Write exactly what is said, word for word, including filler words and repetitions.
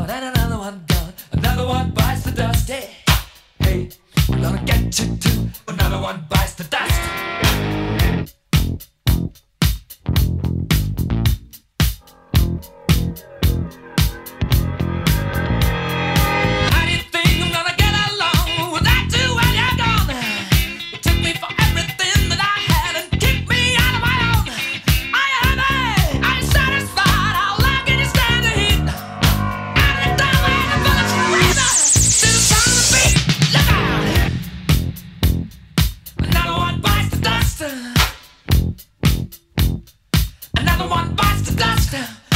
then another one gone. Another one bites the dust. Hey, hey, we're gonna get you too. Another one bites the dust. How do you think I'm gonna get along without you when you're gone? You took me for everything that I had and kicked me out of my own. Are you happy? Are you satisfied? How long can you stand the heat? Out of the door and the bullets razor to the sound of the beat. Look out! Another one bites the dust. Another one bites the dust.